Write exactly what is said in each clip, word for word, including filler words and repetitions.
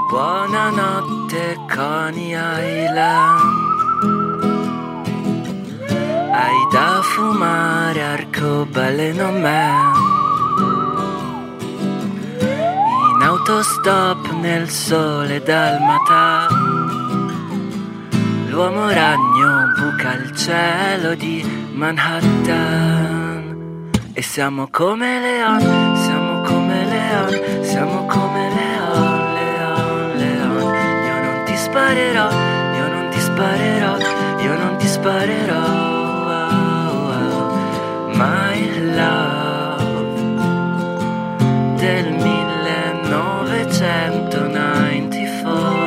Buonanotte Coney Island. Hai da fumare arcobaleno man. In autostop nel sole dalmata. L'uomo ragno buca il cielo di Manhattan. E siamo come Leon, siamo come Leon, siamo come Leon, Leon, Leon. Io non ti sparerò, io non ti sparerò, io non ti sparerò. My love del millenovecentonovantaquattro.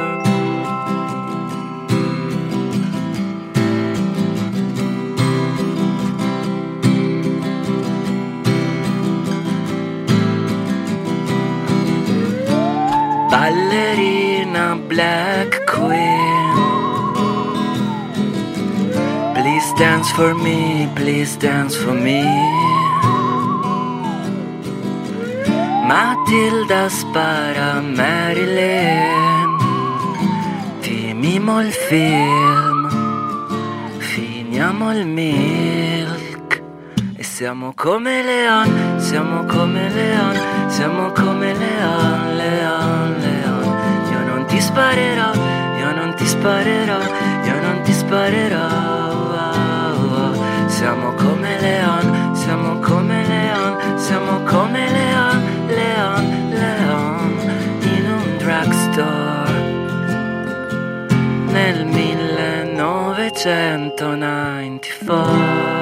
Ballerina Black Queen, please dance for me, please dance for me. Matilda spara Marilyn, ti mimo il film, finiamo il milk. E siamo come Leon, siamo come Leon, siamo come Leon, Leon, Leon. Io non ti sparerò, io non ti sparerò, io non ti sparerò. Siamo come Leon, siamo come Leon, siamo come Leon, Leon, Leon. In un drugstore nel millenovecentonovantaquattro.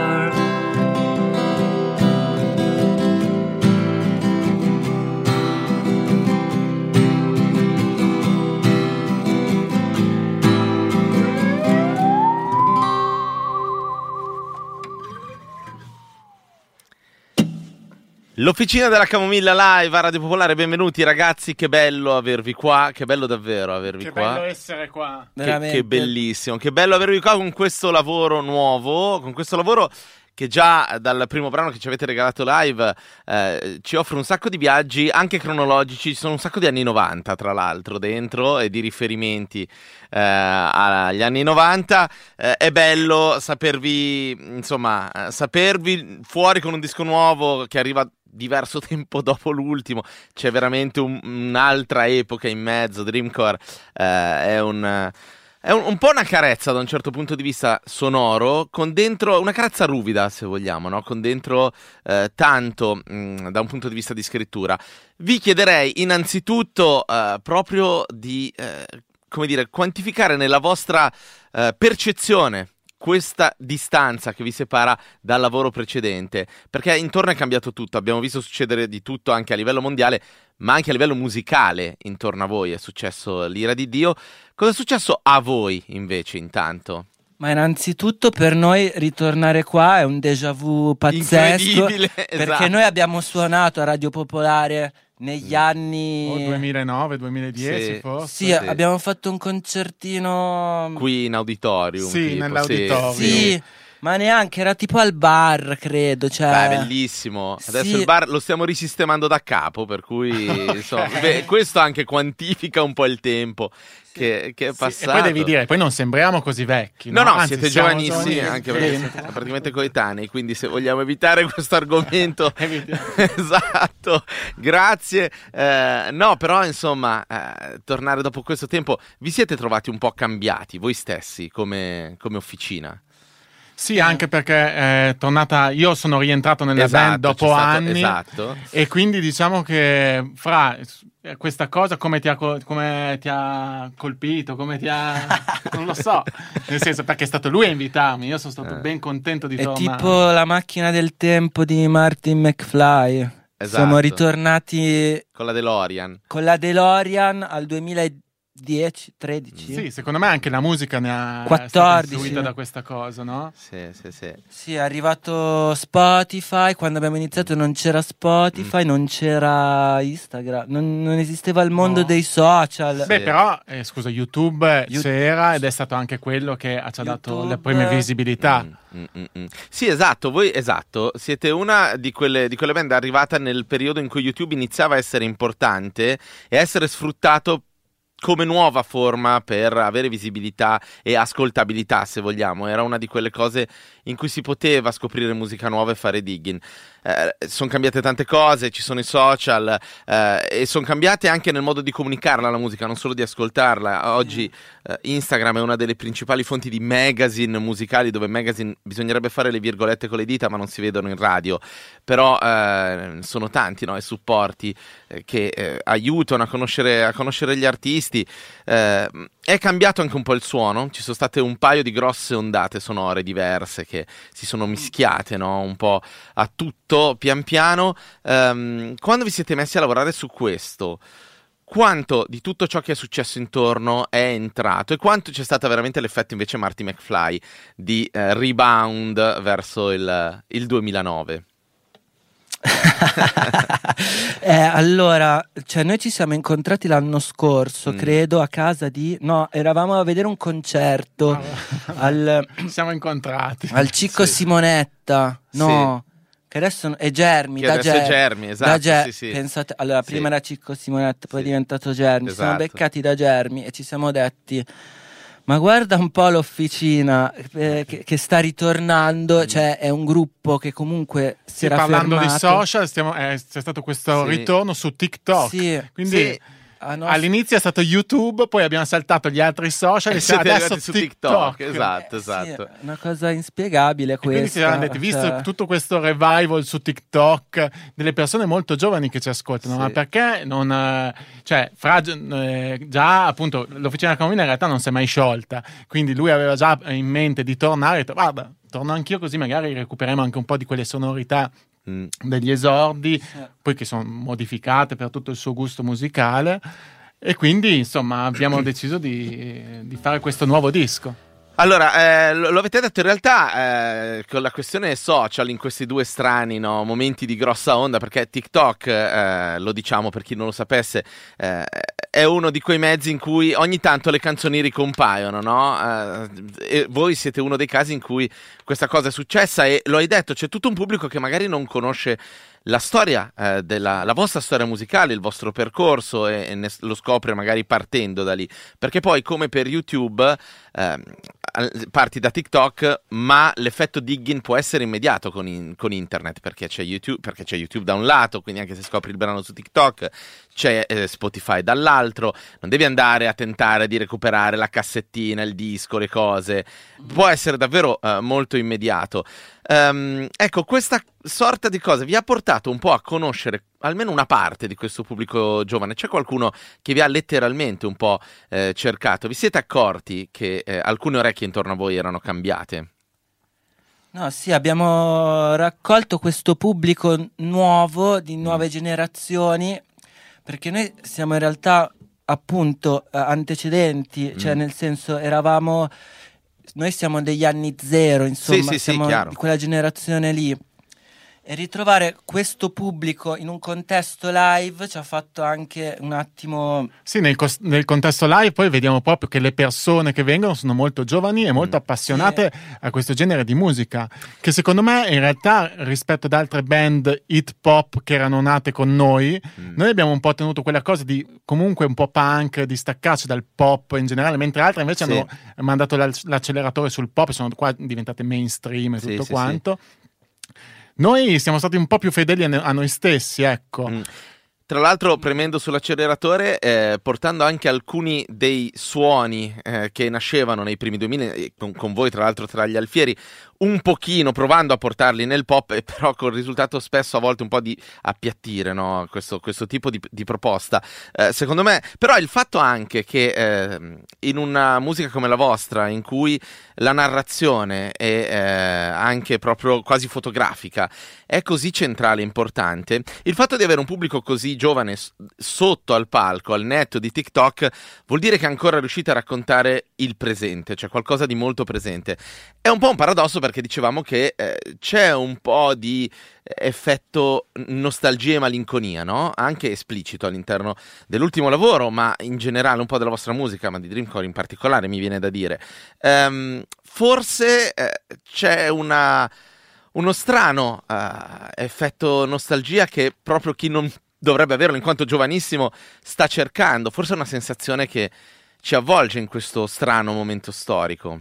L'Officina della Camomilla live a Radio Popolare, benvenuti ragazzi, che bello avervi qua, che bello davvero avervi che qua. Che bello essere qua. Che, che bellissimo, che bello avervi qua con questo lavoro nuovo, con questo lavoro che già dal primo brano che ci avete regalato live eh, ci offre un sacco di viaggi, anche cronologici, ci sono un sacco di anni novanta tra l'altro dentro e di riferimenti eh, agli anni novanta. Eh, è bello sapervi, insomma, sapervi fuori con un disco nuovo che arriva diverso tempo dopo l'ultimo, c'è veramente un, un'altra epoca in mezzo. Dreamcore eh, è un... È un, un po' una carezza da un certo punto di vista sonoro, con dentro una carezza ruvida, se vogliamo, no? Con dentro eh, tanto mh, da un punto di vista di scrittura. Vi chiederei innanzitutto eh, proprio di, eh, come dire, quantificare nella vostra eh, percezione questa distanza che vi separa dal lavoro precedente, perché intorno è cambiato tutto, abbiamo visto succedere di tutto anche a livello mondiale, ma anche a livello musicale intorno a voi è successo l'ira di Dio. Cosa è successo a voi invece intanto? Ma innanzitutto per noi ritornare qua è un déjà vu pazzesco, perché esatto. Noi abbiamo suonato a Radio Popolare negli anni oh, duemilanove duemiladieci sì, forse sì, sì, abbiamo fatto un concertino qui in auditorium, sì, tipo, nell'auditorium sì, sì, ma neanche, era tipo al bar, credo, cioè... Beh, bellissimo. Adesso sì. Il bar lo stiamo risistemando da capo, per cui okay. insomma, beh, questo anche quantifica un po' il tempo che, che è passato. Sì, e poi devi dire, poi non sembriamo così vecchi, no? No, no, Anzi, siete giovanissimi, anche perché siete praticamente coetanei, quindi se vogliamo evitare questo argomento... Esatto, grazie. Eh, no, però insomma, eh, tornare dopo questo tempo, vi siete trovati un po' cambiati voi stessi come, come officina? Sì, anche perché è tornata. Io sono rientrato nella esatto, band dopo stato, anni, esatto. E quindi diciamo che fra questa cosa come ti ha, come ti ha colpito, come ti ha non lo so, nel senso, perché è stato lui a invitarmi, io sono stato eh. ben contento di è tornare. È tipo La macchina del tempo di Martin McFly. Esatto. Siamo ritornati con la DeLorean. Con la DeLorean al duemiladieci tredici. Sì, secondo me anche la musica ne ha quattordici influita da questa cosa, no? Sì, sì, sì. Sì, è arrivato Spotify, quando abbiamo iniziato non c'era Spotify, mm. non c'era Instagram, non, non esisteva il mondo no. dei social. Beh, sì. però, eh, scusa, YouTube, YouTube c'era ed è stato anche quello che ci ha dato le prime visibilità. Mm, mm, mm, mm. Sì, esatto, voi esatto, siete una di quelle, di quelle band arrivata nel periodo in cui YouTube iniziava a essere importante e a essere sfruttato come nuova forma per avere visibilità e ascoltabilità, se vogliamo. Era una di quelle cose in cui si poteva scoprire musica nuova e fare digging. Eh, sono cambiate tante cose, ci sono i social eh, e sono cambiate anche nel modo di comunicarla la musica, non solo di ascoltarla. Oggi eh, Instagram è una delle principali fonti di magazine musicali, dove magazine bisognerebbe fare le virgolette con le dita ma non si vedono in radio, però eh, sono tanti, no, i supporti eh, che eh, aiutano a conoscere, a conoscere gli artisti. Eh, è cambiato anche un po' il suono, ci sono state un paio di grosse ondate sonore diverse che si sono mischiate, no, un po' a tutto pian piano. Um, quando vi siete messi a lavorare su questo, quanto di tutto ciò che è successo intorno è entrato e quanto c'è stato veramente l'effetto invece Marty McFly di eh, rebound verso il, il duemilanove? eh, allora, cioè noi ci siamo incontrati l'anno scorso, mm. credo, a casa di... No, eravamo a vedere un concerto oh. al... Ci siamo incontrati. Al Cicco sì. Simonetta, no... Sì. Che adesso è Germi, che da adesso Ger- è Germi, esatto, da Ger- sì, sì. Pensate, allora prima sì. era Cicco Simonetta, poi sì. è diventato Germi, esatto. Ci siamo beccati da Germi e ci siamo detti: ma guarda un po' l'Officina eh, che, che sta ritornando, mm. cioè è un gruppo che comunque si sì, era parlando fermato. di social, stiamo, eh, c'è stato questo sì. ritorno su TikTok, sì. quindi... Sì. Ah, no, all'inizio è stato YouTube, poi abbiamo saltato gli altri social e, E siamo siete adesso arrivati su TikTok. TikTok, esatto, Eh, esatto. sì, una cosa inspiegabile E quindi ci questa. siamo detti, visto cioè... tutto questo revival su TikTok delle persone molto giovani che ci ascoltano, Sì. ma perché non... eh, cioè, fra, eh, già appunto l'Officina Cammina in realtà non si è mai sciolta, quindi lui aveva già in mente di tornare, ha detto, guarda, torno anch'io così magari recuperiamo anche un po' di quelle sonorità Mm. degli esordi, Sì. poi che sono modificate per tutto il suo gusto musicale. E quindi, insomma, abbiamo deciso di, di fare questo nuovo disco. Allora, eh, lo, lo avete detto in realtà eh, con la questione social in questi due strani, no, momenti di grossa onda, perché TikTok, eh, lo diciamo per chi non lo sapesse, eh, è uno di quei mezzi in cui ogni tanto le canzoni ricompaiono, no? Eh, e voi siete uno dei casi in cui questa cosa è successa e lo hai detto, c'è tutto un pubblico che magari non conosce la storia eh, della la vostra storia musicale, il vostro percorso e, e ne, lo scopre magari partendo da lì, perché poi come per YouTube eh, parti da TikTok, ma l'effetto digging può essere immediato con, in, con internet, perché c'è YouTube, perché c'è YouTube da un lato, quindi anche se scopri il brano su TikTok c'è eh, Spotify dall'altro, non devi andare a tentare di recuperare la cassettina, il disco, le cose, può essere davvero eh, molto immediato. Um, ecco, questa sorta di cosa vi ha portato un po' a conoscere almeno una parte di questo pubblico giovane? C'è qualcuno che vi ha letteralmente un po' eh, cercato? Vi siete accorti che eh, alcune orecchie intorno a voi erano cambiate? No, sì, abbiamo raccolto questo pubblico nuovo, di nuove mm. generazioni, perché noi siamo in realtà appunto antecedenti, mm. cioè nel senso eravamo... Noi siamo degli anni zero, insomma, sì, sì, siamo sì, di quella generazione lì. E ritrovare questo pubblico in un contesto live ci ha fatto anche un attimo... Sì, nel, cos- nel contesto live poi vediamo proprio che le persone che vengono sono molto giovani e molto mm. appassionate sì. a questo genere di musica, che secondo me in realtà rispetto ad altre band hip hop che erano nate con noi, mm. noi abbiamo un po' tenuto quella cosa di comunque un po' punk, di staccarci dal pop in generale, mentre altre invece sì. hanno mandato l'acceleratore sul pop e sono qua diventate mainstream e sì, tutto sì, quanto. Sì. Noi siamo stati un po' più fedeli a noi stessi, ecco. Mm. Tra l'altro premendo sull'acceleratore, eh, portando anche alcuni dei suoni eh, che nascevano nei primi duemila, con, con voi tra l'altro tra gli alfieri, un pochino provando a portarli nel pop, e però con il risultato spesso a volte un po' di appiattire, no? questo, questo tipo di, di proposta. Eh, secondo me, però il fatto anche che eh, in una musica come la vostra, in cui la narrazione è eh, anche proprio quasi fotografica, è così centrale e importante, il fatto di avere un pubblico così giovane s- sotto al palco, al netto di TikTok, vuol dire che ancora riuscite a raccontare il presente, cioè qualcosa di molto presente. È un po' un paradosso, perché dicevamo che eh, c'è un po' di effetto nostalgia e malinconia, no? Anche esplicito all'interno dell'ultimo lavoro, ma in generale un po' della vostra musica, ma di Dreamcore in particolare, mi viene da dire. Um, forse eh, c'è una... uno strano uh, effetto nostalgia che proprio chi non dovrebbe averlo in quanto giovanissimo, sta cercando. Forse è una sensazione che ci avvolge in questo strano momento storico.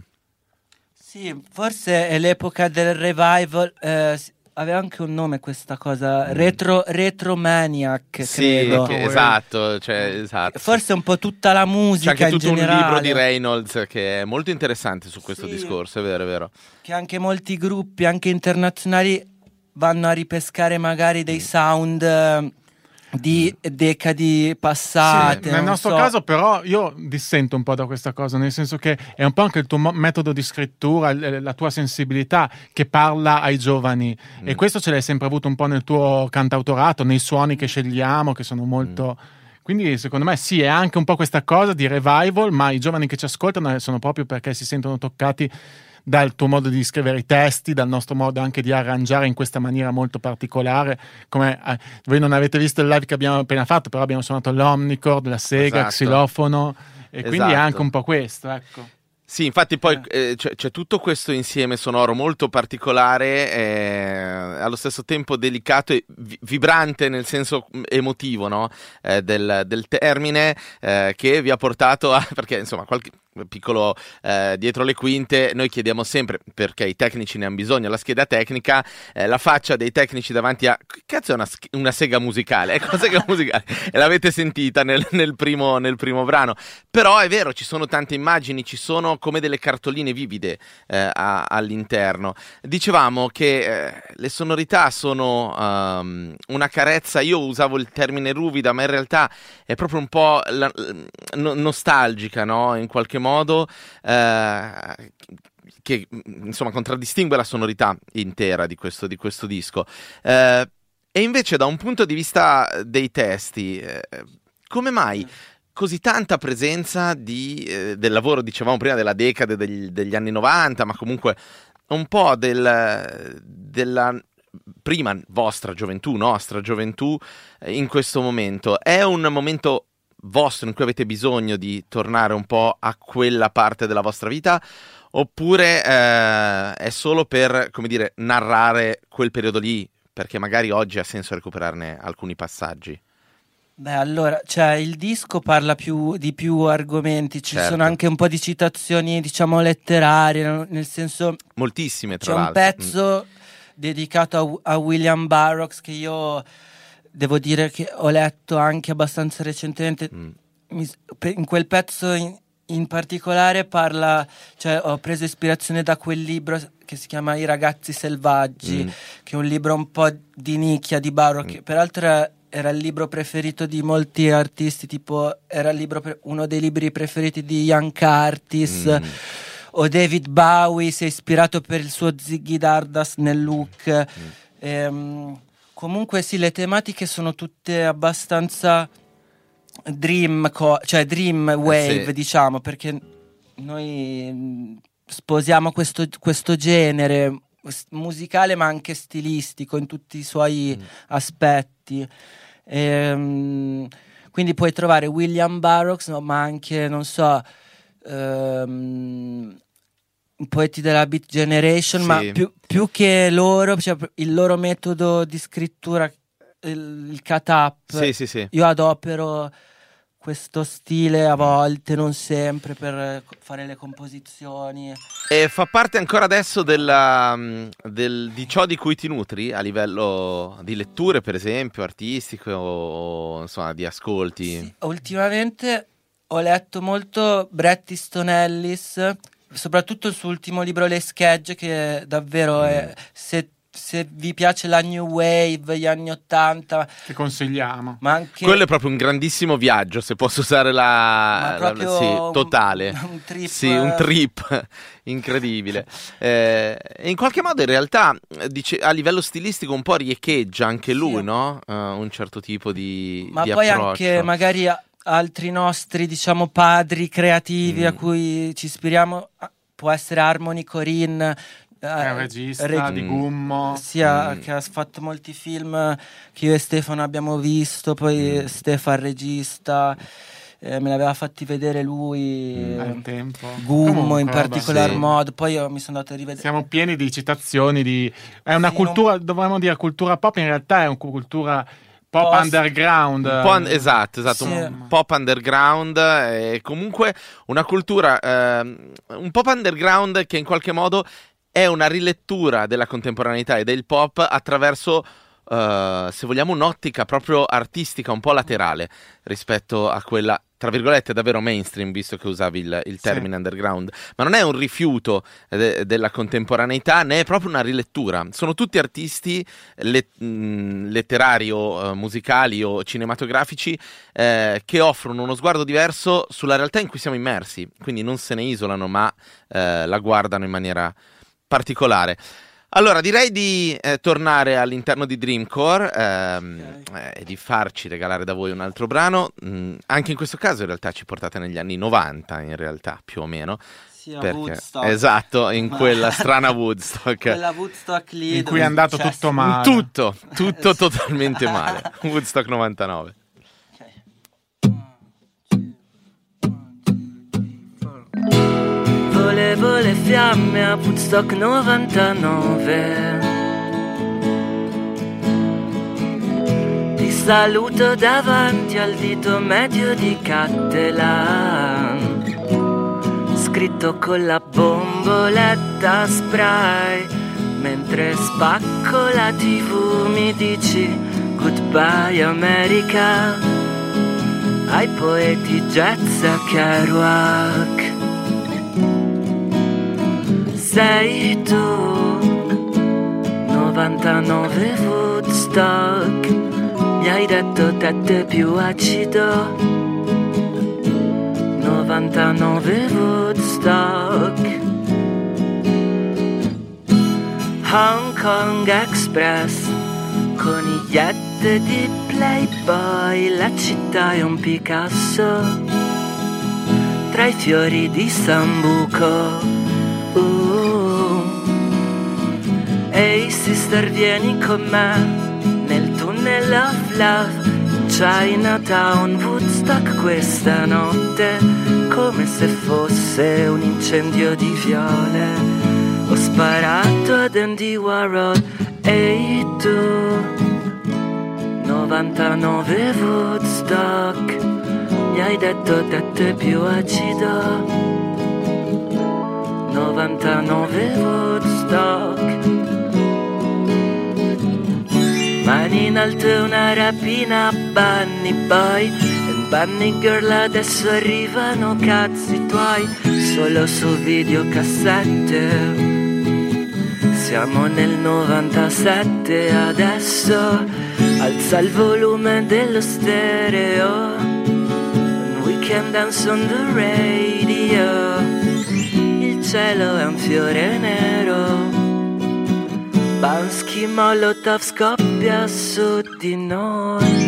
Sì, forse è l'epoca del revival, eh, aveva anche un nome questa cosa, retro, retromaniac, Sì, credo. che- esatto, cioè, esatto. Forse un po' tutta la C'è musica anche in tutto un generale. libro di Reynolds che è molto interessante su questo Sì. discorso, è vero, è vero. Che anche molti gruppi, anche internazionali, vanno a ripescare magari dei sound eh, di decadi passate. Sì, nel non nostro so. caso però io dissento un po' da questa cosa, nel senso che è un po' anche il tuo mo- metodo di scrittura, l- la tua sensibilità che parla ai giovani Mm. e questo ce l'hai sempre avuto un po' nel tuo cantautorato, nei suoni che scegliamo, che sono molto... Quindi secondo me sì, è anche un po' questa cosa di revival, ma i giovani che ci ascoltano sono proprio perché si sentono toccati dal tuo modo di scrivere i testi, dal nostro modo anche di arrangiare in questa maniera molto particolare. Come eh, voi non avete visto il live che abbiamo appena fatto, però abbiamo suonato l'omnichord, la sega, Esatto. xilofono, e quindi è Esatto. anche un po' questo, ecco. Sì, infatti poi eh, c'è, c'è tutto questo insieme sonoro molto particolare, eh, allo stesso tempo delicato e vi- vibrante nel senso mm, emotivo, no? Eh, del, del termine, eh, che vi ha portato a... perché insomma qualche piccolo eh, dietro le quinte, noi chiediamo sempre, perché i tecnici ne hanno bisogno, la scheda tecnica, eh, la faccia dei tecnici davanti a... che cazzo è una, sch- una sega musicale? Ecco, una sega musicale, e l'avete sentita nel, nel primo, nel primo brano, però è vero, ci sono tante immagini, ci sono come delle cartoline vivide eh, a- all'interno. Dicevamo che eh, le sonorità sono um, una carezza, io usavo il termine ruvida, ma in realtà è proprio un po' la- no- nostalgica, no? In qualche modo, eh, che insomma contraddistingue la sonorità intera di questo, di questo disco. Eh, e invece da un punto di vista dei testi, eh, come mai così tanta presenza di, eh, del lavoro, dicevamo prima, della decade degli, degli anni novanta, ma comunque un po' del, della prima vostra gioventù, nostra gioventù, eh, in questo momento? È un momento vostro in cui avete bisogno di tornare un po' a quella parte della vostra vita, oppure eh, è solo per, come dire, narrare quel periodo lì, perché magari oggi ha senso recuperarne alcuni passaggi? Beh, allora, cioè, il disco parla più di più argomenti, ci Certo. sono anche un po' di citazioni, diciamo, letterarie, no? Nel senso, Moltissime, tra c'è un l'altro. pezzo dedicato a, a William Burroughs che io devo dire che ho letto anche abbastanza recentemente. Mm. Mi- pe- in quel pezzo in, in particolare parla, cioè ho preso ispirazione da quel libro che si chiama I ragazzi selvaggi, Mm. che è un libro un po' di nicchia di Burroughs, che peraltro era, era il libro preferito di molti artisti, tipo era il libro pre- uno dei libri preferiti di Ian Curtis. Mm. O David Bowie si è ispirato per il suo Ziggy Stardust nel look. Ehm, comunque sì, le tematiche sono tutte abbastanza dream, co- cioè dream wave, sì. diciamo, perché noi mm, sposiamo questo, questo genere s- musicale ma anche stilistico in tutti i suoi aspetti. Ehm, quindi puoi trovare William Burroughs, no, ma anche, non so, ehm, poeti della Beat Generation, Sì. ma più, più che loro, cioè, il loro metodo di scrittura, il, il cut-up, Sì, sì, sì. io adopero questo stile a volte, non sempre, per fare le composizioni. E fa parte ancora adesso della, mm, del- di ciò di cui ti nutri a livello di letture, per esempio, artistico o insomma di ascolti? Sì, ultimamente ho letto molto Bret Easton Ellis, soprattutto il suo ultimo libro Le Schegge, che davvero è, se, se vi piace la new wave, gli anni ottanta, Che consigliamo. ma anche Quello è proprio un grandissimo viaggio, se posso usare la... ma la- proprio sì, un- totale. un trip, Sì, un trip incredibile. Eh, e in qualche modo in realtà eh, dice, a livello stilistico un po' riecheggia anche lui, Sì. no? Eh, un certo tipo di, ma di poi approccio. anche magari a- altri nostri, diciamo, padri creativi Mm. a cui ci ispiriamo, ah, può essere Harmony Corinne, È un regista reg- di Mm. Gummo. sia Mm. che ha fatto molti film che io e Stefano abbiamo visto, poi Mm. Stefano regista, eh, me l'aveva fatti vedere lui, Mm. eh, Al tempo. Gummo Comunque, in vabbè. particolar Sì. modo, poi io mi sono andato a rivedere. Siamo pieni di citazioni di... È una Sì, cultura, dovremmo dire cultura pop, in realtà è una cultura pop post- underground. Un po' un- esatto, esatto, Sì. un pop underground e comunque una cultura ehm, un pop underground che in qualche modo è una rilettura della contemporaneità e del pop attraverso, eh, se vogliamo, un'ottica proprio artistica un po' laterale rispetto a quella, tra virgolette, davvero mainstream, visto che usavi il, il termine Sì. underground. Ma non è un rifiuto de- della contemporaneità, né è proprio una rilettura. Sono tutti artisti le- mh, letterari o eh, musicali o cinematografici eh, che offrono uno sguardo diverso sulla realtà in cui siamo immersi. Quindi non se ne isolano, ma eh, la guardano in maniera particolare. Allora, direi di eh, tornare all'interno di Dreamcore ehm, eh, e di farci regalare da voi un altro brano. Mm, anche in questo caso in realtà ci portate negli anni novanta, in realtà, più o meno. Sì, a Perché, Woodstock. esatto, in Ma- quella strana Woodstock. Quella Woodstock lì In dove cui è andato successo- tutto male. Tutto, tutto totalmente male. Woodstock novantanove. Volevo le fiamme a Woodstock novantanove. Ti saluto davanti al dito medio di Cattelan, scritto con la bomboletta spray. Mentre spacco la tivù mi dici goodbye America, ai poeti jazz a Kerouac. Sei tu, novantanove Woodstock, mi hai detto tette più acido. novantanove Woodstock. Hong Kong Express, conigliette di Playboy, la città è un Picasso, tra i fiori di Sambuco. Uh. Ehi sister, vieni con me nel tunnel of love, in Chinatown, Woodstock questa notte, come se fosse un incendio di viole. Ho sparato ad Andy Warhol. Ehi tu, novantanove Woodstock, mi hai detto tette più acido. novantanove Woodstock. Mani in alto e una rapina, Bunny Boy and Bunny Girl, adesso arrivano cazzi tuoi, solo su videocassette. Siamo nel novantasette adesso, alza il volume dello stereo, and we can dance on the radio. Il cielo è un fiore nero, Bansky Molotov scoppia su di noi.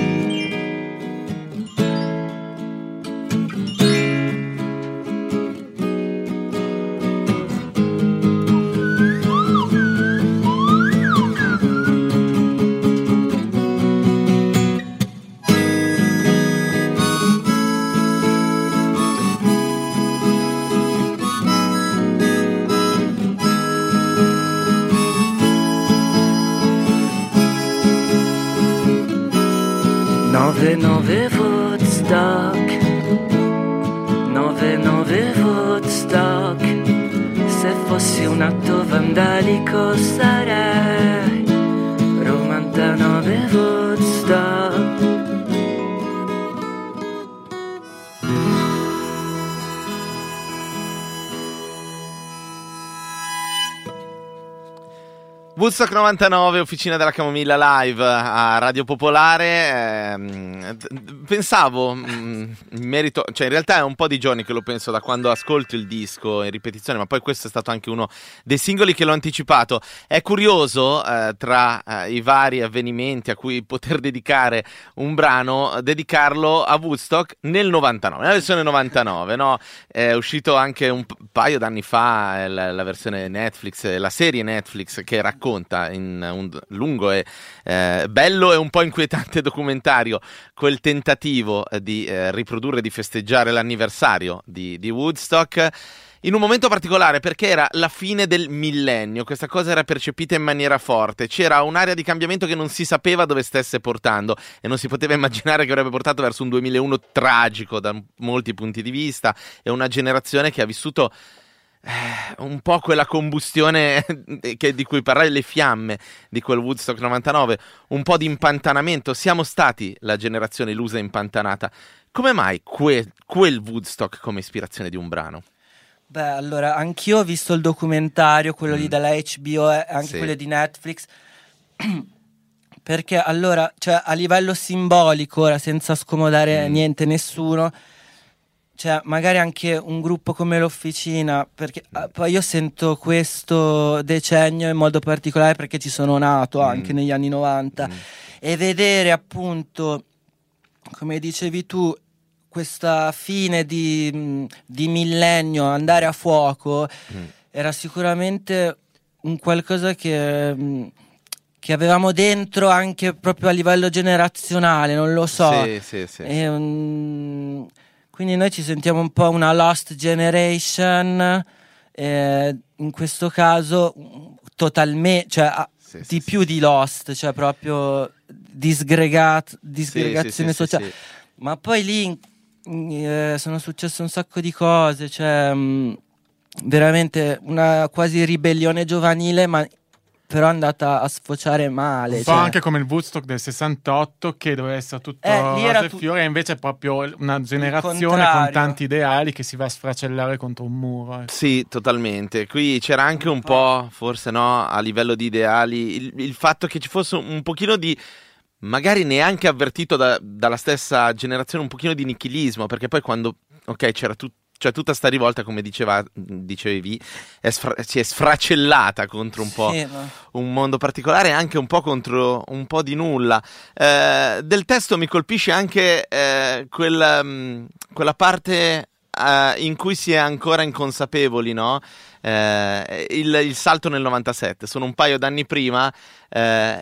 novantanove Woodstock, novantanove Woodstock. Se fossi un atto vandalico sarei novantanove Woodstock. Woodstock novantanove, Officina della Camomilla live a Radio Popolare. ehm, Pensavo mh, in merito, cioè in realtà è un po' di giorni che lo penso, da quando ascolto il disco in ripetizione, ma poi questo è stato anche uno dei singoli che l'ho anticipato. È curioso, eh, tra eh, i vari avvenimenti a cui poter dedicare un brano, dedicarlo a Woodstock nel novantanove, nella versione novantanove, no? È uscito anche un p- paio d'anni fa eh, la, la versione Netflix, eh, la serie Netflix che racconta in un lungo e eh, bello e un po' inquietante documentario quel tentativo eh, di eh, riprodurre e di festeggiare l'anniversario di, di Woodstock. in un momento particolare, perché era la fine del millennio, questa cosa era percepita in maniera forte, c'era un'area di cambiamento che non si sapeva dove stesse portando e non si poteva immaginare che avrebbe portato verso un duemilauno tragico da molti punti di vista, e una generazione che ha vissuto Eh, un po' quella combustione che, di cui parlai, le fiamme di quel Woodstock novantanove, un po' di impantanamento. Siamo stati la generazione illusa e impantanata. Come mai que- quel Woodstock come ispirazione di un brano? Beh, allora, anch'io ho visto il documentario, quello Mm. lì della H B O e anche Sì. quello di Netflix, perché allora, cioè, a livello simbolico, ora senza scomodare Mm. niente nessuno, cioè magari anche un gruppo come l'Officina, perché ah, poi io sento questo decennio in modo particolare perché ci sono nato anche Mm. negli anni novanta, Mm. e vedere appunto, come dicevi tu, questa fine di, mh, di millennio andare a fuoco Mm. era sicuramente un qualcosa che, mh, che avevamo dentro anche proprio a livello generazionale, non lo so. Sì, sì, sì, E, um, quindi noi ci sentiamo un po' una lost generation, eh, in questo caso totalmente, cioè ah, sì, di sì, più sì, di lost, cioè proprio disgregat- sì, disgregazione sì, sì, sociale. sì. Ma poi lì mm, eh, sono successe un sacco di cose, cioè mh, veramente una quasi ribellione giovanile, ma però è andata a sfociare male. Un po' cioè. anche come il Woodstock del sessantotto, che doveva essere tutto Eh, lì era rose e tu- fiori, e invece è proprio una generazione con contrario. tanti ideali che si va a sfracellare contro un muro. ecco. Sì, totalmente. Qui c'era anche un po', forse no, a livello di ideali, il, il fatto che ci fosse un pochino di, magari neanche avvertito da- dalla stessa generazione, un pochino di nichilismo, perché poi quando, ok, c'era tut- cioè tutta sta rivolta, come diceva, dicevi, è sfra- si è sfracellata contro un po' Sì, ma- un mondo particolare, anche un po' contro un po' di nulla. Eh, del testo mi colpisce anche eh, quel, mm, quella parte eh, in cui si è ancora inconsapevoli, no? Eh, il, il salto nel novantasette, sono un paio d'anni prima, eh,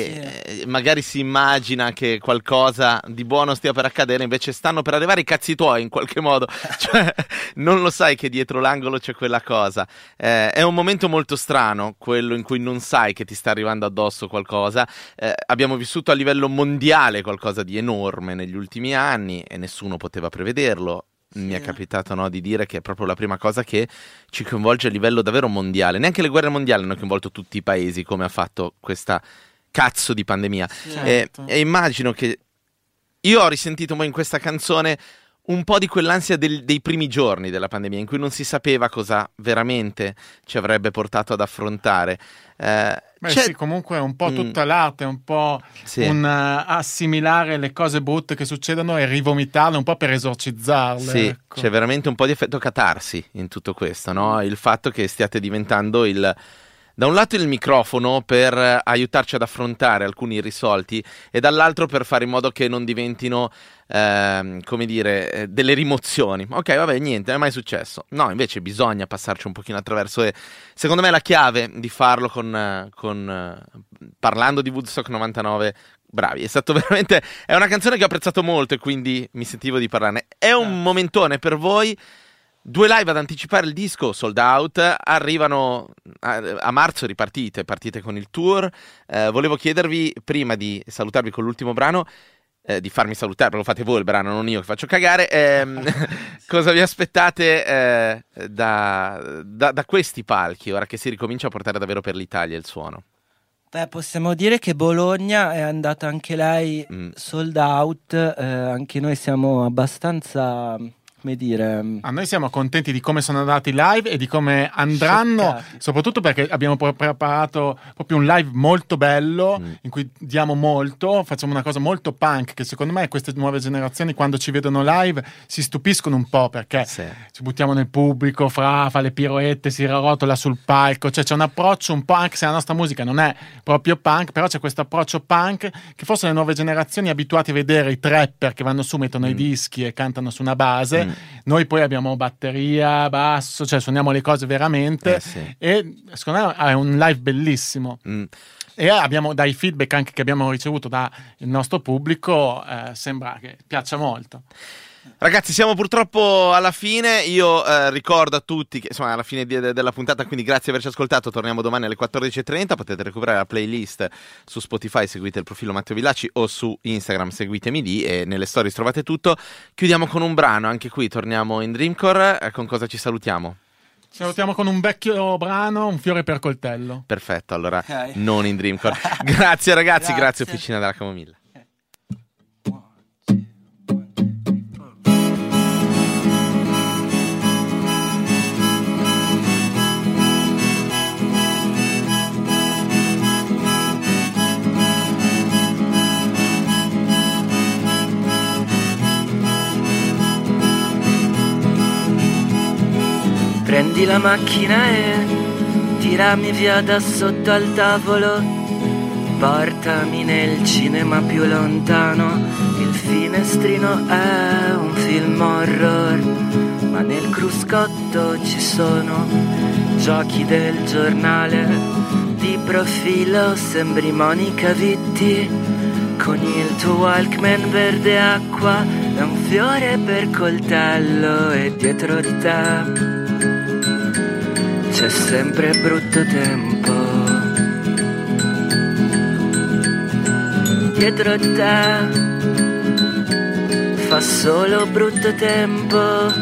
e eh, magari si immagina che qualcosa di buono stia per accadere, invece stanno per arrivare i cazzi tuoi in qualche modo, cioè non lo sai che dietro l'angolo c'è quella cosa. Eh, è un momento molto strano, quello in cui non sai che ti sta arrivando addosso qualcosa. Eh, abbiamo vissuto a livello mondiale qualcosa di enorme negli ultimi anni e nessuno poteva prevederlo. Mi è capitato, no, di dire che è proprio la prima cosa che ci coinvolge a livello davvero mondiale. Neanche le guerre mondiali hanno coinvolto tutti i paesi come ha fatto questa cazzo di pandemia. E, Certo. e immagino che io ho risentito poi in questa canzone un po' di quell'ansia del- dei primi giorni della pandemia, in cui non si sapeva cosa veramente ci avrebbe portato ad affrontare. Eh, Beh c'è- sì, comunque è un po' Mm. tutta l'arte, è un po' Sì. un eh, assimilare le cose brutte che succedono e rivomitarle un po' per esorcizzarle. Sì, ecco. c'è veramente un po' di effetto catarsi in tutto questo, no? Il fatto che stiate diventando il, da un lato il microfono per eh, aiutarci ad affrontare alcuni irrisolti e dall'altro per fare in modo che non diventino, ehm, come dire, eh, delle rimozioni. Ok, vabbè, niente, non è mai successo. No, invece bisogna passarci un pochino attraverso e secondo me la chiave di farlo con, eh, con eh, parlando di Woodstock novantanove. Bravi, è stato veramente. È una canzone che ho apprezzato molto e quindi mi sentivo di parlarne. È un momentone per voi. Due live ad anticipare il disco, sold out. Arrivano a, a marzo, ripartite, partite con il tour. Eh, volevo chiedervi, prima di salutarvi con l'ultimo brano, eh, di farmi salutare, perché lo fate voi il brano, non io che faccio cagare. ehm, cosa vi aspettate eh, da, da, da questi palchi, ora che si ricomincia a portare davvero per l'Italia il suono? Beh, possiamo dire che Bologna è andata anche lei Mm. sold out, eh, anche noi siamo abbastanza, come dire, A noi siamo contenti di come sono andati i live e di come andranno, Scioccati. soprattutto perché abbiamo pre- preparato proprio un live molto bello, Mm. in cui diamo molto, facciamo una cosa molto punk, che secondo me queste nuove generazioni quando ci vedono live si stupiscono un po', perché Sì. ci buttiamo nel pubblico, fra, fa le piroette, si rotola sul palco, cioè c'è un approccio un po', anche se la nostra musica non è proprio punk, però c'è questo approccio punk che forse le nuove generazioni abituati a vedere i trapper che vanno su, mettono i dischi e cantano su una base. Mm. Noi poi abbiamo batteria, basso, cioè suoniamo le cose veramente, Eh, sì. e secondo me è un live bellissimo. Mm. E abbiamo dai feedback anche che abbiamo ricevuto dal nostro pubblico, eh, sembra che piaccia molto. Ragazzi, siamo purtroppo alla fine. Io eh, ricordo a tutti che insomma alla fine di, de, della puntata, quindi grazie di averci ascoltato. Torniamo domani alle quattordici e trenta. Potete recuperare la playlist su Spotify, seguite il profilo Matteo Villacci, o su Instagram seguitemi lì, e nelle stories trovate tutto. Chiudiamo con un brano, anche qui torniamo in Dreamcore. Eh, con cosa ci salutiamo? Ci salutiamo con un vecchio brano, Un fiore per coltello. Perfetto, allora Ok. non in Dreamcore. Grazie ragazzi, grazie, Grazie. Officina della Camomilla. Prendi la macchina e tirami via da sotto al tavolo, portami nel cinema più lontano. Il finestrino è un film horror, ma nel cruscotto ci sono giochi del giornale. Di profilo sembri Monica Vitti, con il tuo Walkman verde acqua e un fiore per coltello, e dietro di te c'è sempre brutto tempo. Dietro di te fa solo brutto tempo.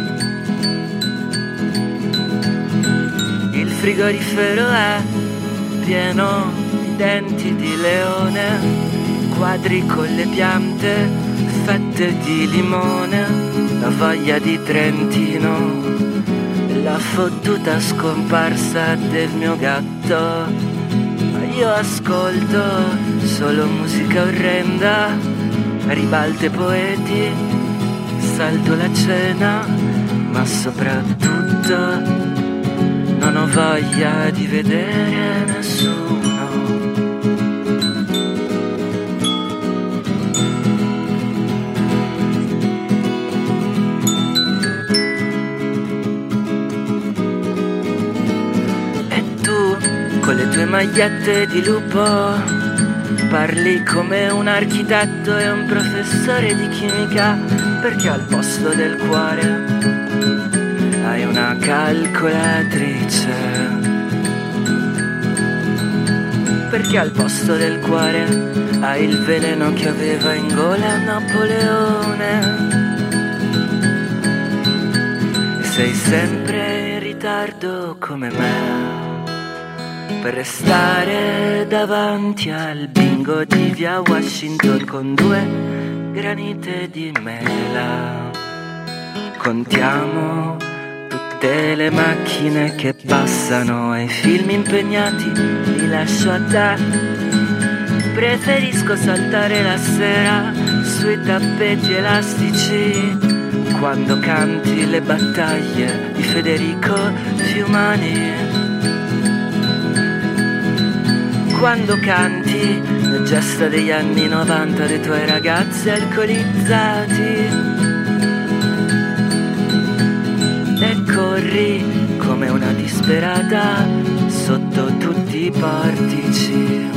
Il frigorifero è pieno di denti di leone, quadri con le piante, fette di limone, la voglia di Trentino, la fottuta scomparsa del mio gatto. Ma io ascolto solo musica orrenda, ribalte poeti, salto la cena, ma soprattutto non ho voglia di vedere nessuno. Con le tue magliette di lupo parli come un architetto e un professore di chimica, perché al posto del cuore hai una calcolatrice. Perché al posto del cuore hai il veleno che aveva in gola Napoleone. E sei sempre in ritardo come me per restare davanti al bingo di via Washington con due granite di mela. Contiamo tutte le macchine che passano e i film impegnati li lascio a te. Preferisco saltare la sera sui tappeti elastici quando canti le battaglie di Federico Fiumani. Quando canti le gesta degli anni novanta dei tuoi ragazzi alcolizzati e corri come una disperata sotto tutti i portici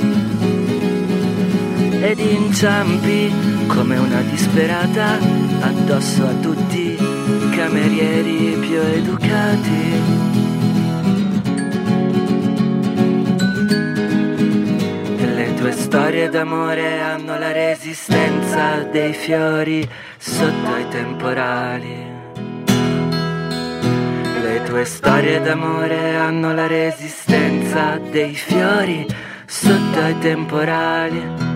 ed inciampi come una disperata addosso a tutti i camerieri più educati. Le tue storie d'amore hanno la resistenza dei fiori sotto i temporali. Le tue storie d'amore hanno la resistenza dei fiori sotto i temporali.